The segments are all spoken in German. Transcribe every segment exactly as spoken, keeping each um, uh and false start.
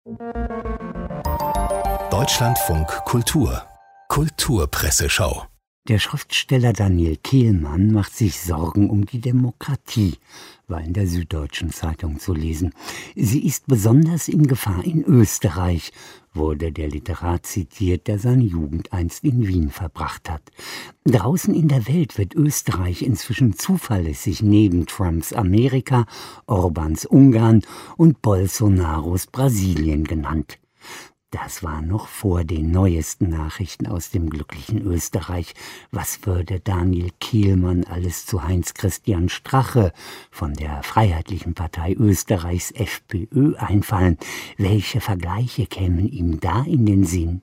Deutschlandfunk Kultur Kulturpresseschau. Der Schriftsteller Daniel Kehlmann macht sich Sorgen um die Demokratie, war in der Süddeutschen Zeitung zu lesen. Sie ist besonders in Gefahr in Österreich, wurde der Literat zitiert, der seine Jugend einst in Wien verbracht hat. Draußen in der Welt wird Österreich inzwischen zuverlässig neben Trumps Amerika, Orbáns Ungarn und Bolsonaros Brasilien genannt. Das war noch vor den neuesten Nachrichten aus dem glücklichen Österreich. Was würde Daniel Kehlmann alles zu Heinz-Christian Strache von der Freiheitlichen Partei Österreichs FPÖ einfallen? Welche Vergleiche kämen ihm da in den Sinn?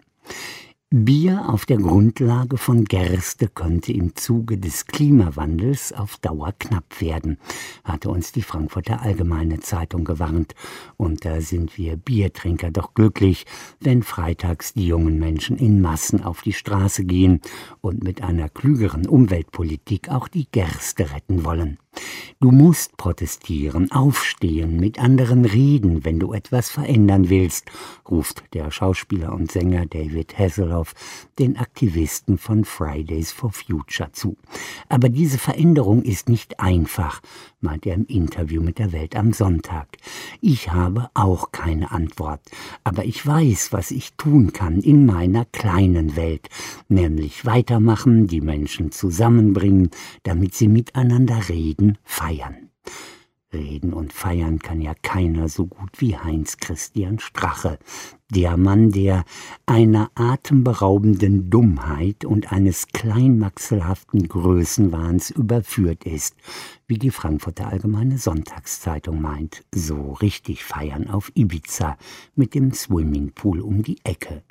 Bier auf der Grundlage von Gerste könnte im Zuge des Klimawandels auf Dauer knapp werden, hatte uns die Frankfurter Allgemeine Zeitung gewarnt. Und da sind wir Biertrinker doch glücklich, wenn freitags die jungen Menschen in Massen auf die Straße gehen und mit einer klügeren Umweltpolitik auch die Gerste retten wollen. Du musst protestieren, aufstehen, mit anderen reden, wenn du etwas verändern willst, ruft der Schauspieler und Sänger David Hasselhoff den Aktivisten von Fridays for Future zu. Aber diese Veränderung ist nicht einfach, meint er im Interview mit der Welt am Sonntag. Ich habe auch keine Antwort, aber ich weiß, was ich tun kann in meiner kleinen Welt, nämlich weitermachen, die Menschen zusammenbringen, damit sie miteinander reden, feiern. Reden und feiern kann ja keiner so gut wie Heinz-Christian Strache, der Mann, der einer atemberaubenden Dummheit und eines kleinmaxelhaften Größenwahns überführt ist, wie die Frankfurter Allgemeine Sonntagszeitung meint. So richtig feiern auf Ibiza mit dem Swimmingpool um die Ecke.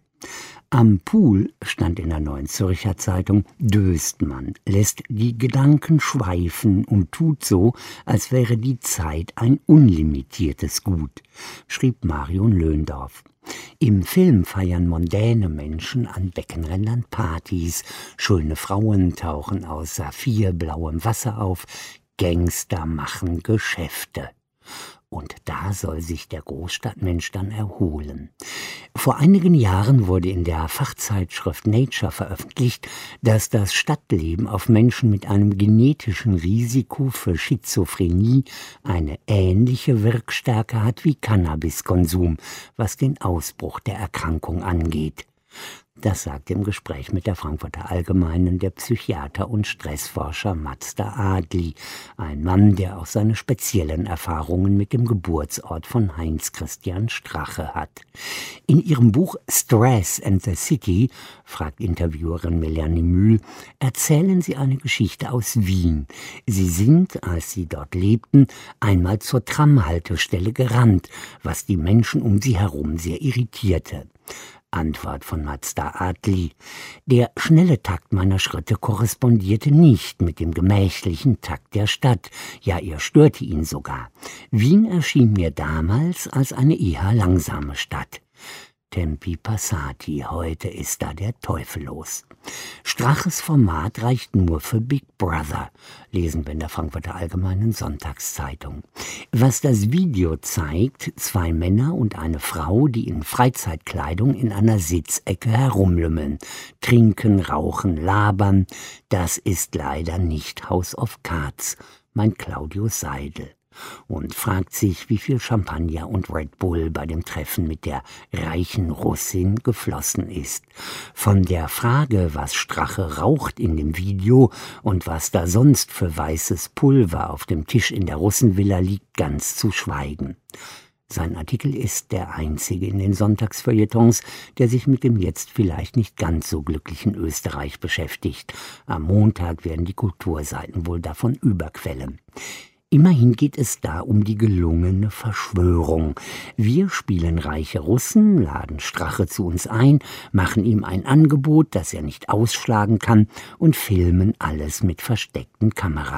Am Pool, stand in der Neuen Zürcher Zeitung, döst man, lässt die Gedanken schweifen und tut so, als wäre die Zeit ein unlimitiertes Gut, schrieb Marion Löndorf. Im Film feiern mondäne Menschen an Beckenrändern Partys, schöne Frauen tauchen aus saphirblauem Wasser auf, Gangster machen Geschäfte. Und da soll sich der Großstadtmensch dann erholen. Vor einigen Jahren wurde in der Fachzeitschrift Nature veröffentlicht, dass das Stadtleben auf Menschen mit einem genetischen Risiko für Schizophrenie eine ähnliche Wirkstärke hat wie Cannabiskonsum, was den Ausbruch der Erkrankung angeht. Das sagt im Gespräch mit der Frankfurter Allgemeinen der Psychiater und Stressforscher Mazda Adli, ein Mann, der auch seine speziellen Erfahrungen mit dem Geburtsort von Heinz-Christian Strache hat. In ihrem Buch Stress and the City, fragt Interviewerin Melanie Mühl, erzählen sie eine Geschichte aus Wien. Sie sind, als sie dort lebten, einmal zur Tramhaltestelle gerannt, was die Menschen um sie herum sehr irritierte. Antwort von Mazda Adli. Der schnelle Takt meiner Schritte korrespondierte nicht mit dem gemächlichen Takt der Stadt. Ja, er störte ihn sogar. Wien erschien mir damals als eine eher langsame Stadt. Tempi passati, heute ist da der Teufel los. Straches Format reicht nur für Big Brother, lesen wir in der Frankfurter Allgemeinen Sonntagszeitung. Was das Video zeigt, zwei Männer und eine Frau, die in Freizeitkleidung in einer Sitzecke herumlümmeln, trinken, rauchen, labern, das ist leider nicht House of Cards, meint Claudius Seidel. Und fragt sich, wie viel Champagner und Red Bull bei dem Treffen mit der reichen Russin geflossen ist. Von der Frage, was Strache raucht in dem Video und was da sonst für weißes Pulver auf dem Tisch in der Russenvilla liegt, ganz zu schweigen. Sein Artikel ist der einzige in den Sonntagsfeuilletons, der sich mit dem jetzt vielleicht nicht ganz so glücklichen Österreich beschäftigt. Am Montag werden die Kulturseiten wohl davon überquellen. Immerhin geht es da um die gelungene Verschwörung. Wir spielen reiche Russen, laden Strache zu uns ein, machen ihm ein Angebot, das er nicht ausschlagen kann, und filmen alles mit versteckten Kameras.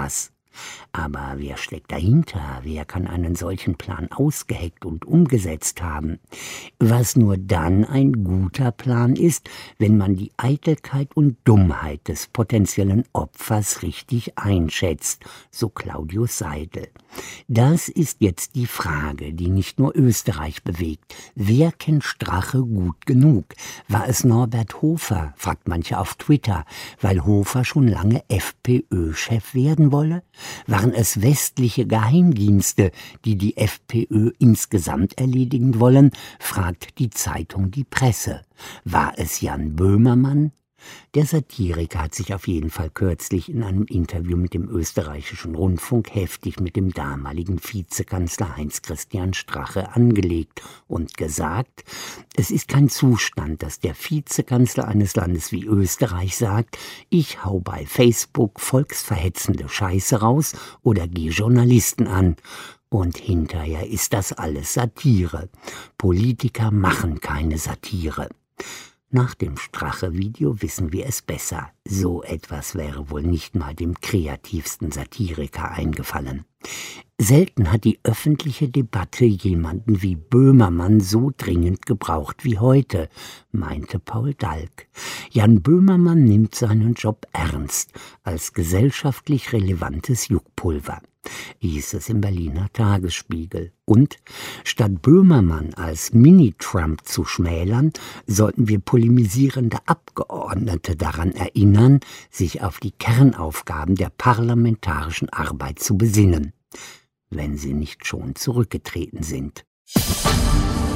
Aber wer steckt dahinter? Wer kann einen solchen Plan ausgeheckt und umgesetzt haben? Was nur dann ein guter Plan ist, wenn man die Eitelkeit und Dummheit des potenziellen Opfers richtig einschätzt, so Claudius Seidel. Das ist jetzt die Frage, die nicht nur Österreich bewegt. Wer kennt Strache gut genug? War es Norbert Hofer, fragt manche auf Twitter, weil Hofer schon lange FPÖ-Chef werden wolle? Waren es westliche Geheimdienste, die die FPÖ insgesamt erledigen wollen, fragt die Zeitung Die Presse. War es Jan Böhmermann? Der Satiriker hat sich auf jeden Fall kürzlich in einem Interview mit dem österreichischen Rundfunk heftig mit dem damaligen Vizekanzler Heinz-Christian Strache angelegt und gesagt, es ist kein Zustand, dass der Vizekanzler eines Landes wie Österreich sagt, ich hau bei Facebook volksverhetzende Scheiße raus oder gehe Journalisten an. Und hinterher ist das alles Satire. Politiker machen keine Satire. Nach dem Strache-Video wissen wir es besser. So etwas wäre wohl nicht mal dem kreativsten Satiriker eingefallen. Selten hat die öffentliche Debatte jemanden wie Böhmermann so dringend gebraucht wie heute, meinte Paul Dalk. Jan Böhmermann nimmt seinen Job ernst, als gesellschaftlich relevantes Juckpulver, hieß es im Berliner Tagesspiegel. Und statt Böhmermann als Mini-Trump zu schmälern, sollten wir polemisierende Abgeordnete daran erinnern, sich auf die Kernaufgaben der parlamentarischen Arbeit zu besinnen, wenn sie nicht schon zurückgetreten sind.